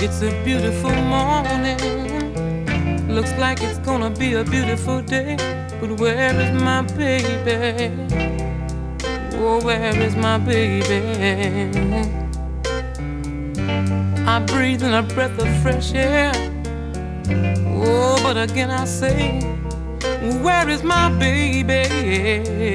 It's a beautiful morning. Looks like it's gonna be a beautiful day. But where is my baby? Oh, where is my baby? I breathe in a breath of fresh air. Oh, but again I say, where is my baby?